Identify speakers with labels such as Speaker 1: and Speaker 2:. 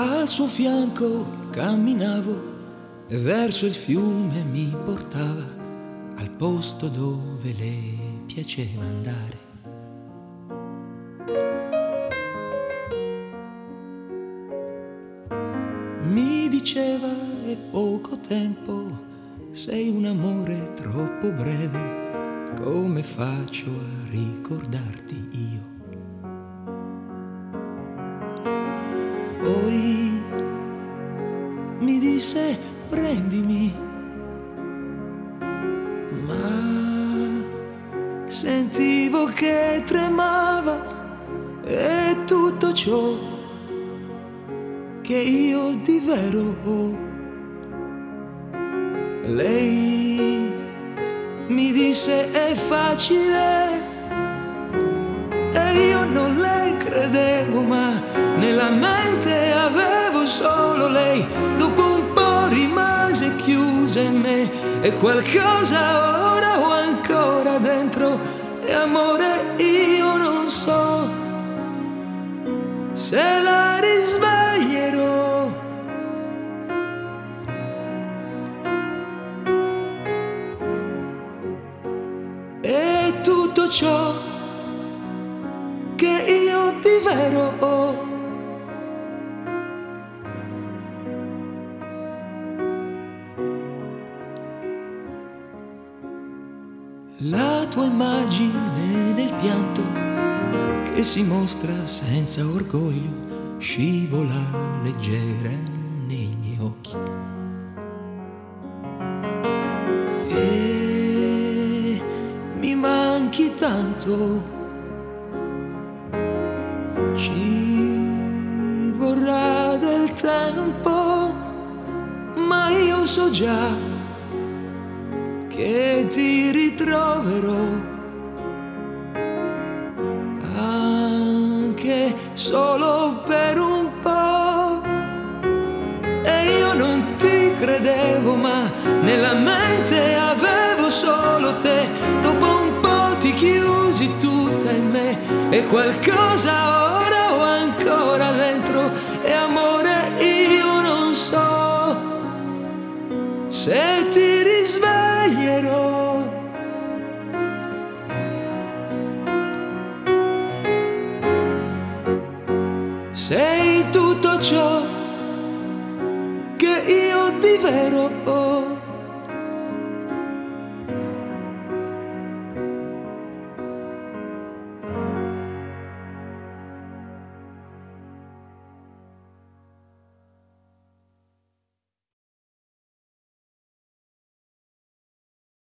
Speaker 1: Al suo fianco camminavo e verso il fiume mi portava al posto dove le piaceva andare. Mi diceva è poco tempo, sei un amore troppo breve, come faccio a ricordarti io? Poi mi disse prendimi, ma sentivo che tremava e tutto ciò che io di vero ho. Lei mi disse è facile e io non le credevo, ma nella mente avevo solo lei. Dopo un po' rimase chiusa in me e qualcosa ora ho ancora dentro. E amore, io non so se la risveglierò. E tutto ciò che io di vero ho. La tua immagine nel pianto che si mostra senza orgoglio scivola leggera nei miei occhi. E mi manchi tanto, ci vorrà del tempo, ma io so già che ti ritroverò, anche solo per un po'. E io non ti credevo, ma nella mente avevo solo te. Dopo un po' ti chiusi tutta in me e qualcosa ora ho ancora dentro. E amore, io non so se ti risveglierò.